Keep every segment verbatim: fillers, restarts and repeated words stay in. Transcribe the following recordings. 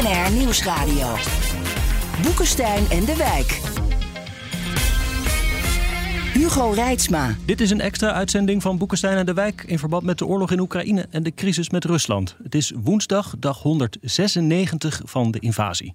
R Nieuwsradio. Boekenstein en de Wijk. Hugo Reitsma. Dit is een extra uitzending van Boekenstein en de Wijk in verband met de oorlog in Oekraïne en de crisis met Rusland. Het is woensdag, dag honderdzesennegentig van de invasie.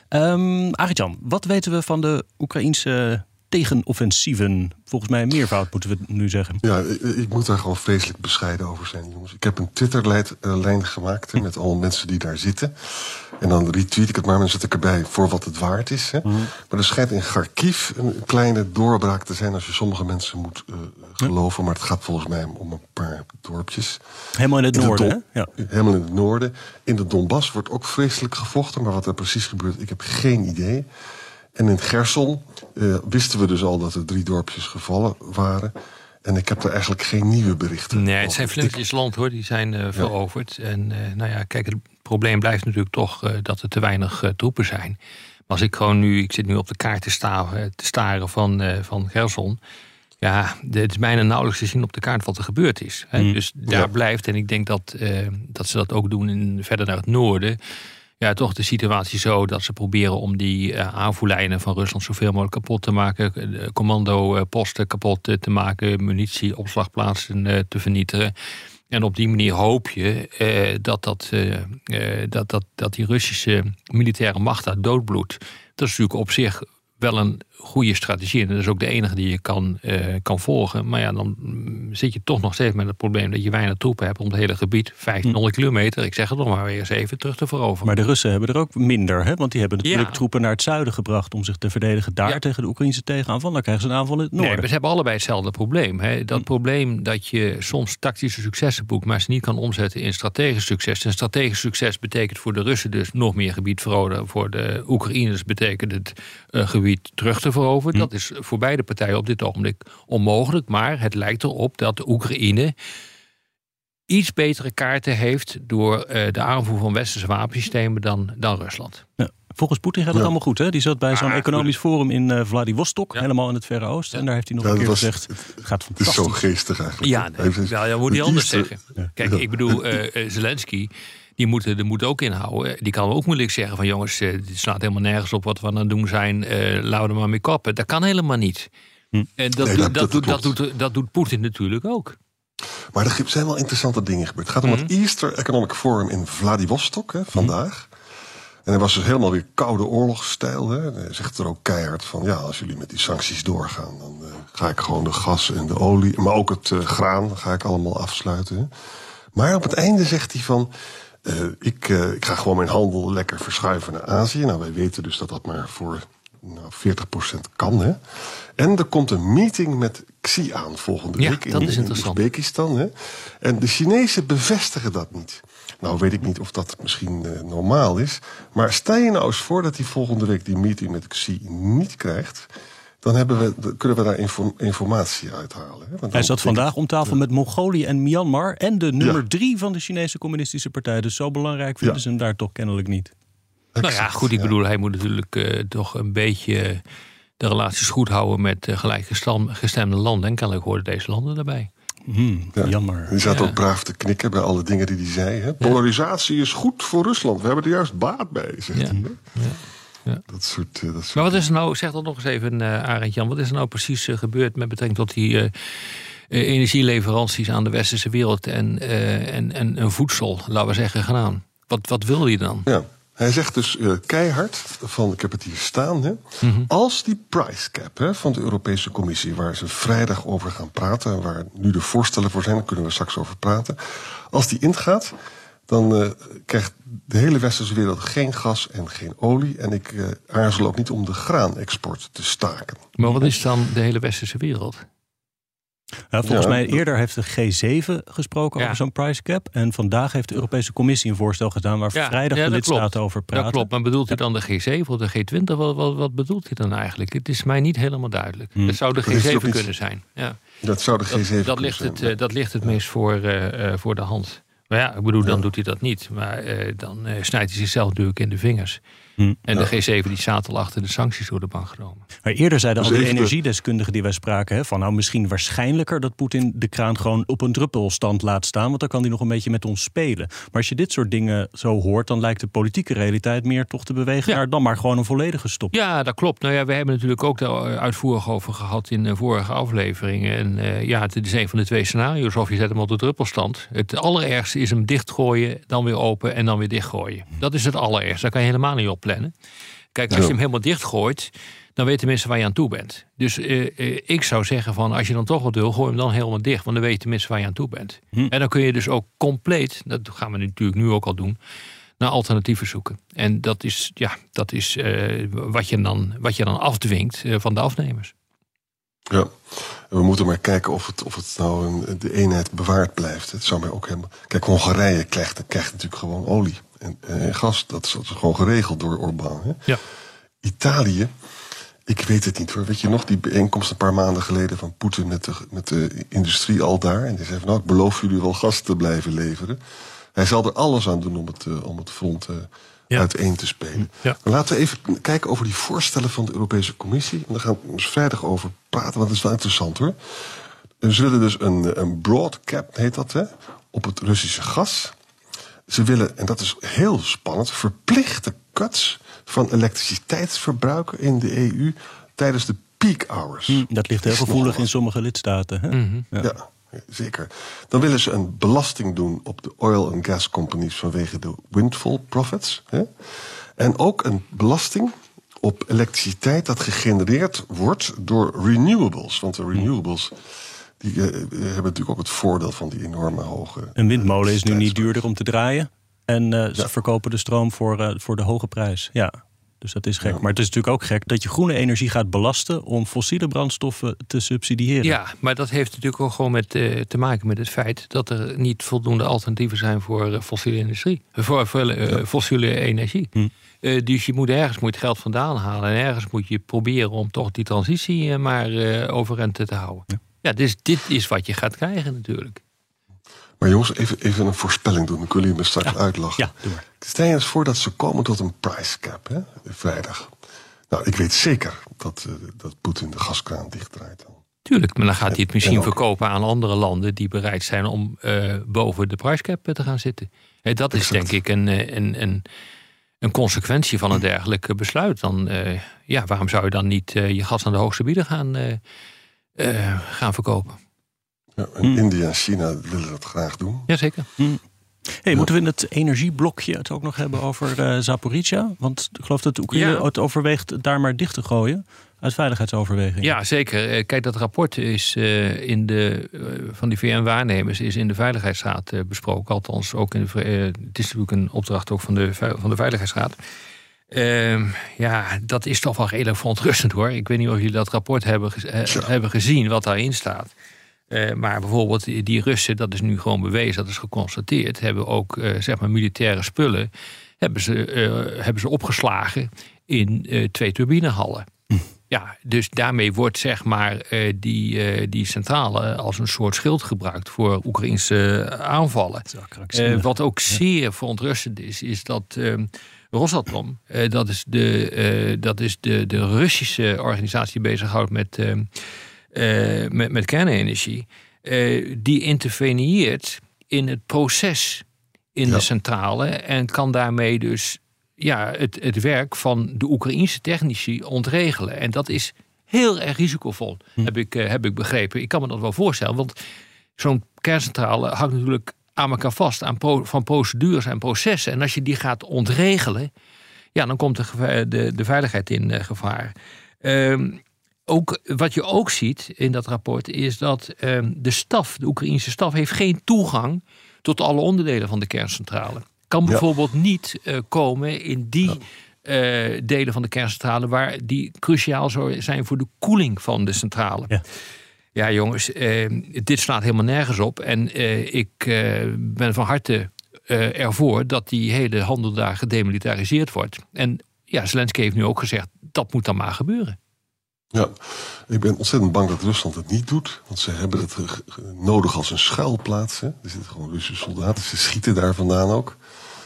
Um, Arjan, wat weten we van de Oekraïense tegenoffensieven? Volgens mij een meervoud moeten we nu zeggen. Ja, ik moet daar gewoon vreselijk bescheiden over zijn, jongens. Ik heb een Twitter-lijn gemaakt hè, met alle mensen die daar zitten. En dan retweet ik het maar en dan zet ik erbij voor wat het waard is. Hè. Mm. Maar er schijnt in Kharkiv een kleine doorbraak te zijn als je sommige mensen moet uh, geloven. Maar het gaat volgens mij om een paar dorpjes. Helemaal in het in noorden, Don- hè? Ja. Helemaal in het noorden. In de Donbass wordt ook vreselijk gevochten. Maar wat er precies gebeurt, ik heb geen idee. En in Gerson uh, wisten we dus al dat er drie dorpjes gevallen waren. En ik heb er eigenlijk geen nieuwe berichten. Nee, het zijn vleugeltjes land hoor, die zijn uh, veroverd. Ja. En uh, nou ja, kijk, het probleem blijft natuurlijk toch uh, dat er te weinig uh, troepen zijn. Maar als ik gewoon nu, ik zit nu op de kaart te staren, te staren van, uh, van Gerson. Ja, het is bijna nauwelijks te zien op de kaart wat er gebeurd is. Hè? Mm. Dus daar ja. blijft, en ik denk dat, uh, dat ze dat ook doen in, verder naar het noorden. Ja, toch de situatie zo dat ze proberen om die uh, aanvoerlijnen van Rusland zoveel mogelijk kapot te maken. Uh, commandoposten kapot uh, te maken, munitie, opslagplaatsen uh, te vernietigen. En op die manier hoop je uh, dat, dat, uh, uh, dat, dat, dat die Russische militaire macht daar doodbloedt. Dat is natuurlijk op zich wel een goede strategie. En dat is ook de enige die je kan, uh, kan volgen. Maar ja, dan zit je toch nog steeds met het probleem dat je weinig troepen hebt om het hele gebied, vijftienhonderd kilometer, ik zeg het nog maar weer eens even, terug te veroveren. Maar de Russen hebben er ook minder, hè? Want die hebben natuurlijk ja. troepen naar het zuiden gebracht om zich te verdedigen daar ja. tegen de Oekraïnse tegenaanval. Dan krijgen ze een aanval in het noorden. Nee, maar ze hebben allebei hetzelfde probleem. Hè? Dat hm. probleem dat je soms tactische successen boekt, maar ze niet kan omzetten in strategisch succes. En strategisch succes betekent voor de Russen dus nog meer gebied veroveren. Voor de Oekraïners betekent het uh, gebied terug te veroveren. Hm. Dat is voor beide partijen op dit ogenblik onmogelijk. Maar het lijkt erop dat de Oekraïne iets betere kaarten heeft door uh, de aanvoer van westerse wapensystemen dan, dan Rusland. Ja. Volgens Poetin gaat het ja. allemaal goed, hè? Die zat bij zo'n ah, economisch goed. forum in uh, Vladivostok, ja. helemaal in het Verre Oosten. Ja. En daar heeft hij nog ja, een keer was, gezegd, het gaat fantastisch. Het is zo geestig eigenlijk. Ja, nee, heeft, nou, ja moet hij anders zeggen. Ja. Kijk, ja. ik bedoel, uh, Zelensky, die moet er moet ook inhouden. Die kan ook moeilijk zeggen van jongens, uh, dit slaat helemaal nergens op wat we aan het doen zijn. Uh, laten we er maar mee kappen. Dat kan helemaal niet. Hm. En dat, nee, dat, dat, dat, dat, doet, dat doet Poetin natuurlijk ook. Maar er zijn wel interessante dingen gebeurd. Het gaat om mm-hmm. het Easter Economic Forum in Vladivostok, hè, vandaag. Mm-hmm. En hij was dus helemaal weer koude oorlogsstijl. Hè. Hij zegt er ook keihard van, ja, als jullie met die sancties doorgaan, dan uh, ga ik gewoon de gas en de olie, maar ook het uh, graan, ga ik allemaal afsluiten. Hè. Maar op het einde zegt hij van, uh, ik, uh, ik ga gewoon mijn handel lekker verschuiven naar Azië. Nou, wij weten dus dat dat maar voor nou, veertig procent kan, hè. En er komt een meeting met Xi aan volgende ja, week in, in Oezbekistan. Hè? En de Chinezen bevestigen dat niet. Nou weet ik niet of dat misschien uh, normaal is. Maar stel je nou eens voor dat hij volgende week die meeting met Xi niet krijgt. Dan hebben we, dan kunnen we daar inform, informatie uithalen. Hè? Want hij zat vandaag om tafel met Mongolië en Myanmar. En de nummer ja. drie van de Chinese communistische partij. Dus zo belangrijk vinden ja. ze hem daar toch kennelijk niet. Nou ja, goed, ik ja. bedoel, hij moet natuurlijk uh, toch een beetje de relaties goed houden met uh, gelijkgestemde landen. En kennelijk horen deze landen daarbij. Hmm, ja. Jammer. Die zat ja. ook braaf te knikken bij alle dingen die hij zei. Hè? Polarisatie ja. is goed voor Rusland. We hebben er juist baat bij, zegt ja. hij. Hè? Ja. Ja. Dat soort, uh, dat soort maar wat is er nou, zeg dat nog eens even, uh, Arend Jan, wat is er nou precies uh, gebeurd met betrekking tot die uh, uh, energieleveranties aan de westerse wereld en, uh, en, en, en voedsel, laten we zeggen, gedaan? Wat, wat wil je dan? Ja. Hij zegt dus uh, keihard, van, ik heb het hier staan, hè, mm-hmm. als die price cap hè, van de Europese Commissie, waar ze vrijdag over gaan praten, waar nu de voorstellen voor zijn, daar kunnen we straks over praten, als die ingaat, dan uh, krijgt de hele westerse wereld geen gas en geen olie. En ik uh, aarzel ook niet om de graanexport te staken. Maar wat is dan de hele westerse wereld? Nou, volgens ja, mij eerder heeft de G zeven gesproken ja. over zo'n price cap. En vandaag heeft de Europese Commissie een voorstel gedaan waar ja, vrijdag ja, de lidstaten klopt. over praten. Dat klopt, maar bedoelt hij dan de G zeven of de G twintig? Wat, wat, wat bedoelt hij dan eigenlijk? Het is mij niet helemaal duidelijk. Hmm. Het zou de G zeven kunnen zijn. Ja. Dat zou de G zeven dat, dat ligt zijn. Het, ja. Dat ligt het meest voor, uh, voor de hand. Maar ja, ik bedoel, dan ja. doet hij dat niet. Maar uh, dan uh, snijdt hij zichzelf natuurlijk in de vingers. Hm. En de G zeven die staat al achter de sancties door de bank genomen. Maar eerder zeiden dus al die de... energiedeskundigen die wij spraken... Hè, van nou misschien waarschijnlijker dat Poetin de kraan gewoon op een druppelstand laat staan... want dan kan hij nog een beetje met ons spelen. Maar als je dit soort dingen zo hoort... dan lijkt de politieke realiteit meer toch te bewegen... Ja. naar dan maar gewoon een volledige stop. Ja, dat klopt. Nou ja, we hebben natuurlijk ook daar uitvoerig over gehad... in de vorige afleveringen. En uh, ja, het is een van de twee scenario's. Of je zet hem op de druppelstand. Het allerergste is hem dichtgooien, dan weer open en dan weer dichtgooien. Dat is het allerergste. Daar kan je helemaal niet op plannen. Kijk, als je hem helemaal dichtgooit, dan weten mensen waar je aan toe bent. Dus uh, uh, ik zou zeggen van, als je dan toch wat wil, gooi hem dan helemaal dicht. Want dan weten mensen waar je aan toe bent. Hm. En dan kun je dus ook compleet, dat gaan we natuurlijk nu ook al doen, naar alternatieven zoeken. En dat is, ja, dat is uh, wat, je dan, wat je dan afdwingt uh, van de afnemers. Ja, en we moeten maar kijken of het, of het nou een, de eenheid bewaard blijft. Het zou mij ook helemaal... Kijk, Hongarije krijgt, krijgt natuurlijk gewoon olie en, en gas. Dat is, dat is gewoon geregeld door Orbán. Hè? Ja. Italië, ik weet het niet hoor. Weet je nog, die bijeenkomst een paar maanden geleden van Poetin met de, met de industrie al daar. En die zei van, nou, ik beloof jullie wel gas te blijven leveren. Hij zal er alles aan doen om het, uh, om het front uh, ja. uiteen te spelen. Ja. Maar laten we even kijken over die voorstellen van de Europese Commissie. En daar gaan we dus vrijdag over praten, want dat is wel interessant hoor. Ze willen dus een, een broad cap, heet dat, hè, op het Russische gas. Ze willen, en dat is heel spannend, verplichte cuts van elektriciteitsverbruik in de E U tijdens de peak hours. Mm, dat ligt heel gevoelig in sommige lidstaten. Hè? Mm-hmm. Ja. ja. Zeker. Dan willen ze een belasting doen op de oil- en gas companies vanwege de windfall profits. Hè? En ook een belasting op elektriciteit dat gegenereerd wordt door renewables. Want de renewables die, uh, hebben natuurlijk ook het voordeel van die enorme hoge... Een windmolen is nu niet duurder om te draaien. En uh, ze ja. verkopen de stroom voor, uh, voor de hoge prijs. Ja. Dus dat is gek. Ja. Maar het is natuurlijk ook gek dat je groene energie gaat belasten om fossiele brandstoffen te subsidiëren. Ja, maar dat heeft natuurlijk ook gewoon met, uh, te maken met het feit dat er niet voldoende alternatieven zijn voor uh, fossiele industrie. Voor, voor uh, ja. fossiele energie. Hm. Uh, dus je moet ergens moet geld vandaan halen. En ergens moet je proberen om toch die transitie uh, maar uh, overeind te houden. Ja, ja dus dit is wat je gaat krijgen natuurlijk. Maar jongens, even, even een voorspelling doen. Dan kunnen jullie me straks ja. uitlachen. Ja, doe maar. Stel je eens voor dat ze komen tot een price cap, hè, vrijdag. Nou, ik weet zeker dat, uh, dat Poetin de gaskraan dichtdraait. Tuurlijk, maar dan gaat hij het misschien ook verkopen aan andere landen die bereid zijn om uh, boven de price cap te gaan zitten. Hey, dat is exact. Denk ik een, een, een, een consequentie van een dergelijk besluit. Dan, uh, ja, waarom zou je dan niet uh, je gas aan de hoogste bieder gaan, uh, uh, gaan verkopen? Ja, en hmm. India en China willen dat graag doen. Jazeker. Hmm. Hey, moeten we in het energieblokje het ook nog hebben over uh, Zaporizhia? Want ik geloof dat Oekraïne ja. het overweegt daar maar dicht te gooien. Uit veiligheidsoverweging. Ja, zeker. Kijk, dat rapport is uh, in de, uh, van die V N-waarnemers is in de Veiligheidsraad uh, besproken. Althans, ook in de, uh, het is natuurlijk een opdracht ook van de, van de Veiligheidsraad. Uh, ja, dat is toch wel redelijk verontrustend hoor. Ik weet niet of jullie dat rapport hebben, uh, ja. hebben gezien wat daarin staat. Uh, maar bijvoorbeeld die Russen, dat is nu gewoon bewezen, dat is geconstateerd, hebben ook uh, zeg maar militaire spullen hebben ze, uh, hebben ze opgeslagen in uh, twee turbinehallen. Hm. Ja, dus daarmee wordt zeg maar uh, die, uh, die centrale als een soort schild gebruikt voor Oekraïnse aanvallen. Uh, wat ook zeer verontrustend is, is dat uh, Rosatom, uh, dat is, de, uh, dat is de, de Russische organisatie die bezighoudt met... Uh, Uh, met, met kernenergie, uh, die interveneert in het proces in ja. de centrale en kan daarmee dus ja, het, het werk van de Oekraïense technici ontregelen. En dat is heel erg risicovol, hm. heb, ik, uh, heb ik begrepen. Ik kan me dat wel voorstellen, want zo'n kerncentrale hangt natuurlijk aan elkaar vast aan pro, van procedures en processen. En als je die gaat ontregelen, ja, dan komt de, de, de veiligheid in uh, gevaar. Uh, Ook, wat je ook ziet in dat rapport is dat uh, de staf, de Oekraïnse staf, heeft geen toegang tot alle onderdelen van de kerncentrale. Kan bijvoorbeeld ja. niet uh, komen in die ja. uh, delen van de kerncentrale waar die cruciaal zijn voor de koeling van de centrale. Ja, ja jongens, uh, dit slaat helemaal nergens op. En uh, ik uh, ben van harte uh, ervoor dat die hele handel daar gedemilitariseerd wordt. En ja, Zelensky heeft nu ook gezegd, dat moet dan maar gebeuren. Ja, ik ben ontzettend bang dat Rusland het niet doet. Want ze hebben het nodig als een schuilplaats. Hè. Er zitten gewoon Russische soldaten, ze schieten daar vandaan ook.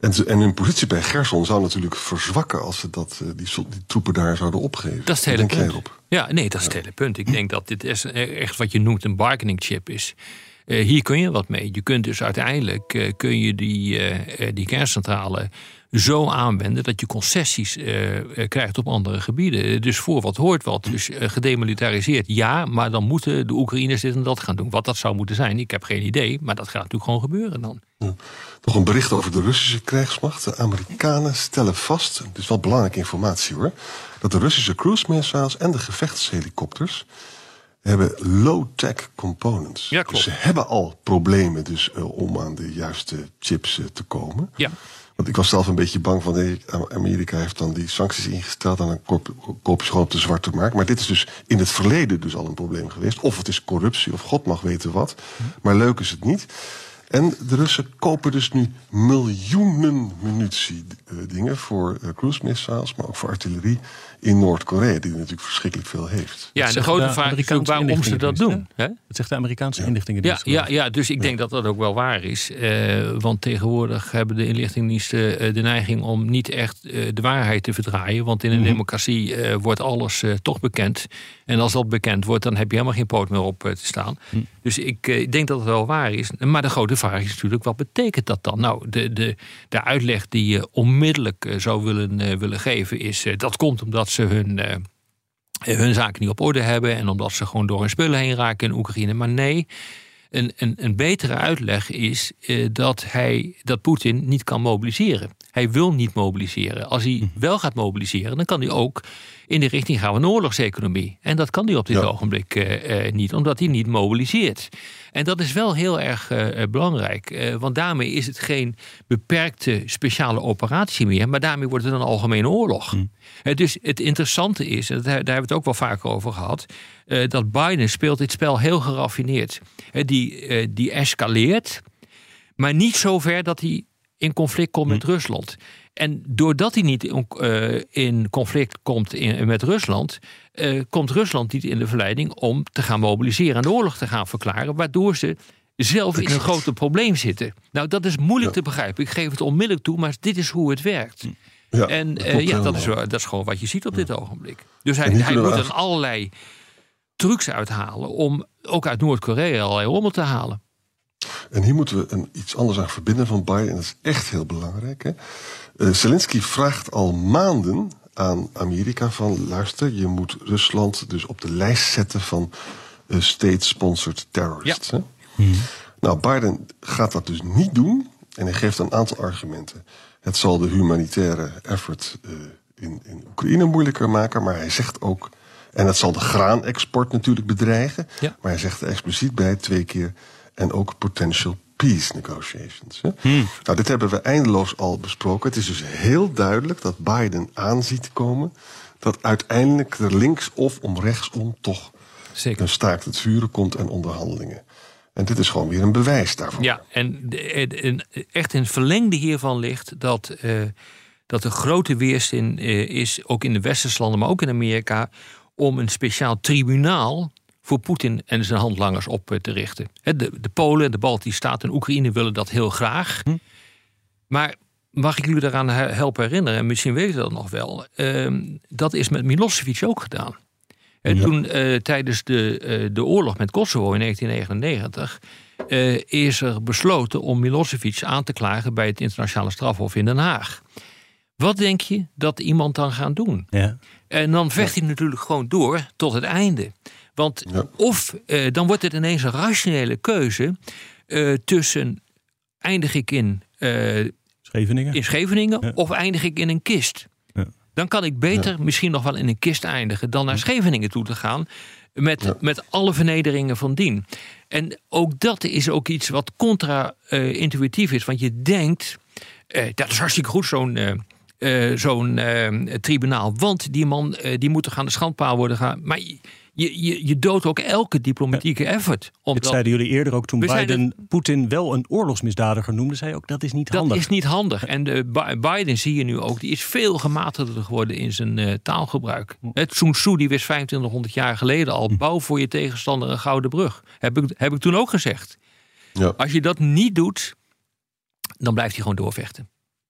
En, ze, en hun positie bij Cherson zou natuurlijk verzwakken als ze dat, uh, die, die troepen daar zouden opgeven. Dat is het hele punt. Ja, nee, dat is het hele punt. Ik denk dat dit is echt wat je noemt een bargaining chip is. Uh, hier kun je wat mee. Je kunt dus uiteindelijk uh, kun je die, uh, die kerncentrale zo aanwenden dat je concessies uh, uh, krijgt op andere gebieden. Dus voor wat hoort wat. Dus uh, gedemilitariseerd, ja, maar dan moeten de Oekraïners dit en dat gaan doen. Wat dat zou moeten zijn, ik heb geen idee. Maar dat gaat natuurlijk gewoon gebeuren dan. Ja. Nog een bericht over de Russische krijgsmacht. De Amerikanen stellen vast, het is wel belangrijke informatie hoor, dat de Russische cruise missiles en de gevechtshelikopters hebben low-tech components. Ja, klopt. Dus ze hebben al problemen dus, uh, om aan de juiste chips uh, te komen. Ja. Want ik was zelf een beetje bang van, nee, Amerika heeft dan die sancties ingesteld en dan koop, koop je gewoon op de zwarte markt. Maar dit is dus in het verleden dus al een probleem geweest. Of het is corruptie, of God mag weten wat. Maar leuk is het niet. En de Russen kopen dus nu miljoenen munitie uh, dingen voor uh, cruise missiles, maar ook voor artillerie in Noord-Korea, die natuurlijk verschrikkelijk veel heeft. Ja, en de grote vraag is ook waarom ze dat doen. Hè? Dat zegt de Amerikaanse ja. inlichtingendienst. Ja, ja, ja, dus ik denk ja. dat dat ook wel waar is. Uh, want tegenwoordig hebben de inlichtingendiensten uh, de neiging om niet echt uh, de waarheid te verdraaien. Want in een mm-hmm. democratie uh, wordt alles uh, toch bekend. En als dat bekend wordt, dan heb je helemaal geen poot meer op uh, te staan. Mm. Dus ik uh, denk dat het wel waar is. Maar de grote vraag is natuurlijk, wat betekent dat dan? Nou, de, de, de uitleg die je onmiddellijk uh, zou willen, uh, willen geven is, uh, dat komt omdat ze hun, uh, hun zaken niet op orde hebben en omdat ze gewoon door hun spullen heen raken in Oekraïne. Maar nee, een, een, een betere uitleg is uh, dat, hij, dat Poetin niet kan mobiliseren. Hij wil niet mobiliseren. Als hij wel gaat mobiliseren, dan kan hij ook in de richting gaan van een oorlogseconomie. En dat kan hij op dit ja. ogenblik uh, uh, niet, omdat hij niet mobiliseert. En dat is wel heel erg uh, belangrijk. Uh, want daarmee is het geen beperkte speciale operatie meer, maar daarmee wordt het een algemene oorlog. Hm. Uh, dus het interessante is, en daar hebben we het ook wel vaker over gehad, uh, dat Biden speelt dit spel heel geraffineerd. Uh, die, uh, die escaleert, maar niet zo ver dat hij in conflict komt met hm. Rusland. En doordat hij niet uh, in conflict komt in, met Rusland, uh, komt Rusland niet in de verleiding om te gaan mobiliseren en de oorlog te gaan verklaren, waardoor ze zelf in een grote probleem zitten. Nou, dat is moeilijk ja. te begrijpen. Ik geef het onmiddellijk toe, maar dit is hoe het werkt. Ja, en dat, uh, ja, dat, is, dat is gewoon wat je ziet op ja. dit ogenblik. Dus hij, hij moet er allerlei trucs uithalen om ook uit Noord-Korea allerlei rommel te halen. En hier moeten we een, iets anders aan verbinden van Biden. En dat is echt heel belangrijk. Hè? Uh, Zelensky vraagt al maanden aan Amerika van, luister, je moet Rusland dus op de lijst zetten van uh, state-sponsored terrorists. Ja. Hè? Hmm. Nou, Biden gaat dat dus niet doen. En hij geeft een aantal argumenten. Het zal de humanitaire effort uh, in, in Oekraïne moeilijker maken. Maar hij zegt ook, en het zal de graanexport natuurlijk bedreigen. Ja. Maar hij zegt er expliciet bij twee keer, en ook potential peace negotiations. Hè? Hmm. Nou, dit hebben we eindeloos al besproken. Het is dus heel duidelijk dat Biden aanziet komen dat uiteindelijk er links of om rechtsom toch Zeker. een staakt het vuren komt en onderhandelingen. En dit is gewoon weer een bewijs daarvan. Ja, en, en echt in het verlengde hiervan ligt dat, uh, dat er grote weerstand uh, is, ook in de westerse landen, maar ook in Amerika, om een speciaal tribunaal voor Poetin en zijn handlangers op te richten. De, de Polen, de Baltische Staten en Oekraïne willen dat heel graag. Hm. Maar mag ik jullie daaraan helpen herinneren, en misschien weten dat nog wel, uh, dat is met Milosevic ook gedaan. Ja. Toen uh, tijdens de, uh, de oorlog met Kosovo in negentien negenennegentig uh, is er besloten om Milosevic aan te klagen bij het internationale strafhof in Den Haag. Wat denk je dat iemand dan gaat doen? Ja. En dan vecht ja. hij natuurlijk gewoon door tot het einde. Want ja. of uh, dan wordt het ineens een rationele keuze uh, tussen eindig ik in, uh, Scheveningen, in Scheveningen ja. of eindig ik in een kist. Ja. Dan kan ik beter ja. misschien nog wel in een kist eindigen dan naar Scheveningen toe te gaan met, ja. met alle vernederingen van dien. En ook dat is ook iets wat contra-intuïtief uh, is. Want je denkt, uh, dat is hartstikke goed zo'n... Uh, Uh, zo'n uh, tribunaal. Want die man uh, die moet er aan de schandpaal worden gaan. Maar je, je, je doodt ook elke diplomatieke ja. effort. Omdat... Dit zeiden jullie eerder ook toen Biden het... Poetin wel een oorlogsmisdadiger noemde. Zei ook, dat is niet handig. Dat is niet handig. En de Biden zie je nu ook, die is veel gematigder geworden in zijn uh, taalgebruik. Het Sun Tzu die wist vijfentwintighonderd jaar geleden al, bouw voor je tegenstander een gouden brug. Heb ik, heb ik toen ook gezegd. Ja. Als je dat niet doet, dan blijft hij gewoon doorvechten.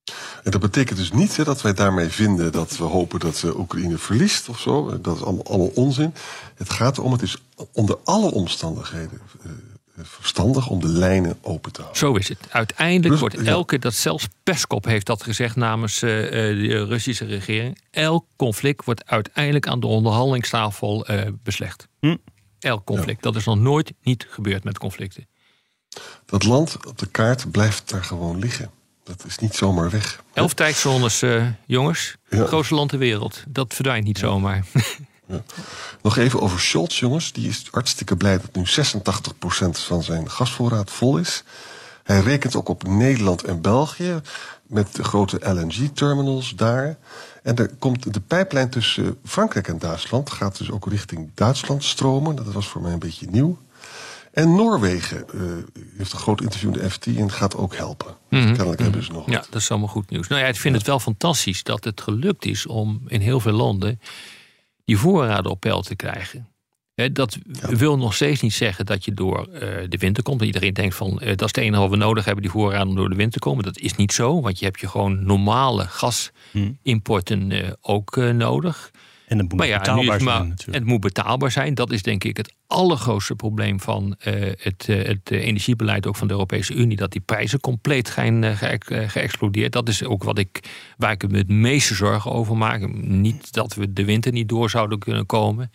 En dat betekent dus niet hè, dat wij daarmee vinden dat we hopen dat uh, Oekraïne verliest of zo. Dat is allemaal, allemaal onzin. Het gaat erom, het is onder alle omstandigheden uh, verstandig om de lijnen open te houden. Zo is het. Uiteindelijk Rus, wordt elke, dat zelfs Peskov heeft dat gezegd namens uh, de Russische regering. Elk conflict wordt uiteindelijk aan de onderhandelingstafel uh, beslecht. Hm. Elk conflict. Ja. Dat is nog nooit niet gebeurd met conflicten. Dat land op de kaart blijft daar gewoon liggen. Dat is niet zomaar weg. Elf tijdzones, uh, jongens. Ja. Het grootste land ter wereld. Dat verdwijnt niet ja. zomaar. Ja. Nog even over Scholz, jongens. Die is hartstikke blij dat nu zesentachtig procent van zijn gasvoorraad vol is. Hij rekent ook op Nederland en België met de grote L N G-terminals daar. En er komt de pijplijn tussen Frankrijk en Duitsland gaat dus ook richting Duitsland stromen. Dat was voor mij een beetje nieuw. En Noorwegen uh, heeft een groot interview in de F T en gaat ook helpen. Mm-hmm. Kennelijk hebben ze nog. Ja, dat is allemaal goed nieuws. Nou ja, ik vind ja. het wel fantastisch dat het gelukt is om in heel veel landen die voorraden op peil te krijgen. He, dat ja. wil nog steeds niet zeggen dat je door uh, de winter komt. En iedereen denkt van, uh, dat is het enige wat we nodig hebben, die voorraden om door de winter te komen. Dat is niet zo, want je hebt je gewoon normale gasimporten uh, ook uh, nodig. En het moet maar ja, betaalbaar het maar, zijn natuurlijk. Het moet betaalbaar zijn. Dat is denk ik het allergrootste probleem van uh, het, uh, het uh, energiebeleid ook van de Europese Unie. Dat die prijzen compleet zijn uh, ge- uh, geëxplodeerd. Dat is ook wat ik, waar ik me het meeste zorgen over maak. Niet dat we de winter niet door zouden kunnen komen.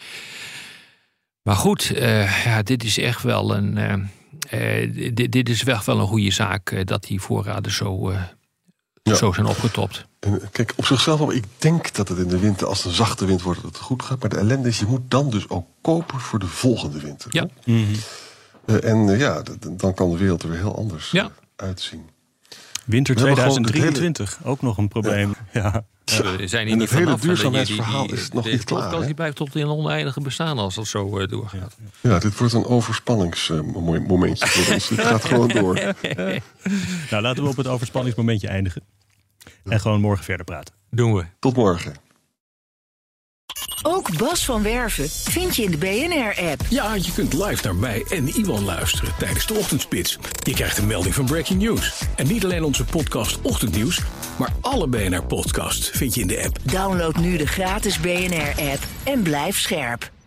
Maar goed, uh, ja, dit is echt wel een, uh, uh, dit, dit is echt wel een goede zaak uh, dat die voorraden zo, uh, ja. zo zijn opgetopt. En kijk, op zichzelf, ik denk dat het in de winter, als het een zachte wind wordt, dat het goed gaat. Maar de ellende is, je moet dan dus ook kopen voor de volgende winter. Ja. Mm-hmm. Uh, en uh, ja, d- dan kan de wereld er weer heel anders ja. uh, uitzien. Winter tweeduizend drieëntwintig, hele... ook nog een probleem. Ja. Ja. Ja, we zijn hier en niet het hele vanaf. duurzaamheidsverhaal die, die, is nog de niet klaar. De die blijft tot in oneindige bestaan als dat zo uh, doorgaat. Ja, dit wordt een overspanningsmomentje uh, voor ons. Dit gaat gewoon door. Nou, laten we op het overspanningsmomentje eindigen. En gewoon morgen verder praten. Doen we. Tot morgen. Ook Bas van Werven vind je in de B N R-app. Ja, je kunt live naar mij en Iwan luisteren tijdens de ochtendspits. Je krijgt een melding van Breaking News. En niet alleen onze podcast Ochtendnieuws, maar alle B N R-podcasts vind je in de app. Download nu de gratis B N R-app en blijf scherp.